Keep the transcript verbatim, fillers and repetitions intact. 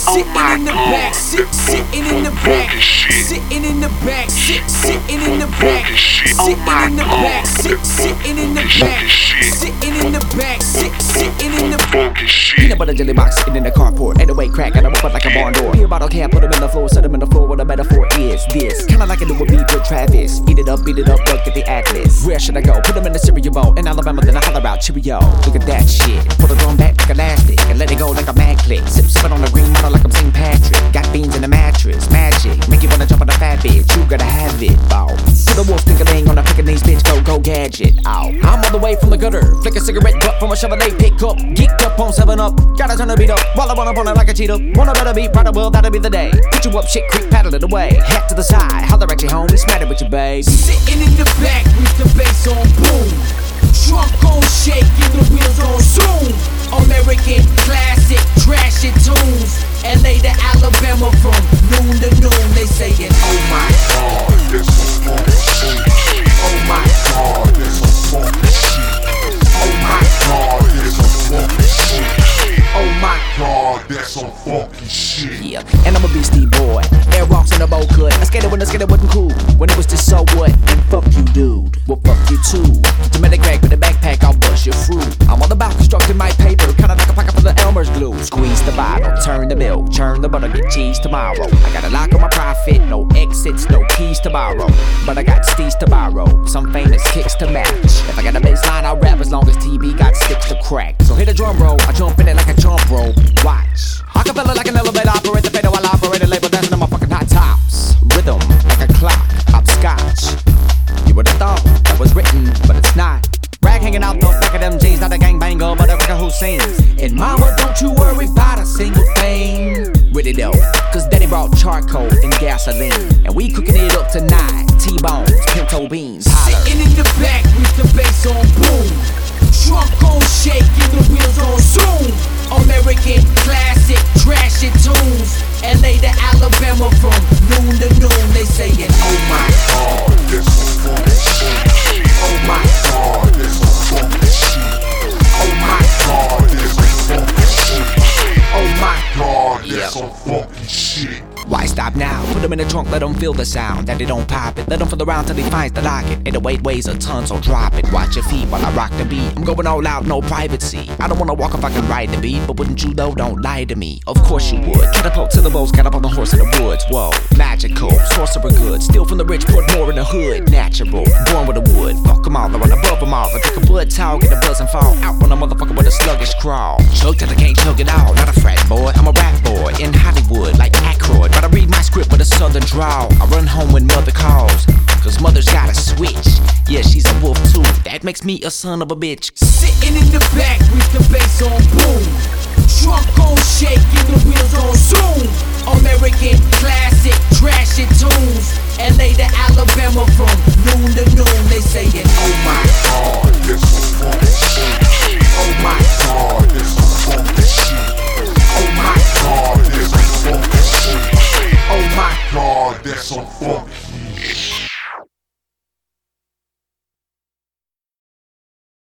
Sitting in the back, sit, sitting in the back, sitting in the back, sit, sitting in the back, sitting in the back, sit, sitting in the back, sitting in the back, sit, sitting in the back. Peanut butter jelly box sitting in the carport. Ain't no way crack, got 'em up like a barn door. Beer bottle can, put 'em in the floor, set 'em in the floor. What a metaphor is this? Kinda like I do a beat with Travis. Eat it up, beat it up, look at the atlas. Where should I go? Put 'em in the cereal bowl. In Alabama, then I holler out Cheerio. Look at that shit. Put a drum back like elastic and let it go like a mag click. Sip, sippin' on the green bottle like I'm Saint Patrick. Got beans in the mattress, magic. Make you wanna jump on a fat bitch. You gotta have it, bow. Put a wolf ding on a Pekingese bitch, go, go gadget, ow. I'm all the way from the gutter. Flick a cigarette butt from a Chevrolet pickup. Geeked up on seven up. Gotta turn the beat up while I run up on it like a cheetah. Want a better beat, right? Well, that'll be the day. Put you up, shit creek, paddle it away. Hat to the side, holler at your home, it's matter with your babe. Sitting in the back with the bass on boom. Trunk on shake and the wheels on zoom. American classic, trashy tunes. L A to Alabama from noon to noon. They saying, oh my God, that's some funky shit. Oh my God, that's some funky shit. Oh my God, that's some funky shit. Oh my God, that's some funky shit. Yeah, and I'm a beastie boy. Air rocks in a bowl cut. I skated when the skater wasn't cool. When it was just so what? And fuck you, dude. Well, fuck you too. Dramatic bag with a backpack, I'll bust your fruit. I'm all about constructing my paper, kinda like a pocket full of Elmer's glue. Squeeze the bottle, turn the milk, churn the butter, get cheese tomorrow. I got a lock on my profit, no exits, no keys to borrow. But I got steez to borrow, some famous kicks to match. If I got a baseline, I'll rap as long as T B got sticks to crack. So hit a drum roll, I jump in it like a jump rope. Watch. I can feel it like an elevator operator, fader while I operate a label dancing on my fucking hot tops. Rhythm like a clock, hopscotch. You would've thought that was written, but it's not. Rag hanging out the back of them jeans, not a gangbanger, but a record who sings. And mama, don't you worry about a single thing. Really though, cause daddy brought charcoal and gasoline, and we cooking it up tonight. T-bones, pinto beans, holler. Sitting in the back with the bass on boom. Trunk on shake and the wheels on zoom. American classic, trashy tunes. L A to Alabama from noon to noon. They saying, oh my God, that's some funky shit. Oh my God, that's some funky shit. Oh my God, that's some funky shit. Oh my God, that's some funky shit. Why stop now? Put them in the trunk, let them feel the sound. That they don't pop it. Let them feel around till they find the locket. And the weight weighs a ton, so drop it. Watch your feet while I rock the beat. I'm going all out, no privacy. I don't wanna walk if I can ride the beat, but wouldn't you though? Don't lie to me. Of course you would. Catapult to the bows, got up on the horse in the woods. Whoa, magical, sorcerer good. Steal from the rich, put more in the hood. Natural, born with the wood. Fuck them all, I run above them all. I take a blood towel, get a buzz and fall out on a motherfucker with a sluggish crawl. Choke till I can't choke it all. Not a frat boy, I'm a rap boy in Hollywood, like Aykroyd. But I read my script with a southern drawl. I run home when mother calls, cause mother's got a switch. Yeah, she's a wolf too, that makes me a son of a bitch. Sitting in the back with the bass on boom. Trunk on shake and the wheels on zoom. American classic, trashy tunes. L A to Alabama from noon to noon.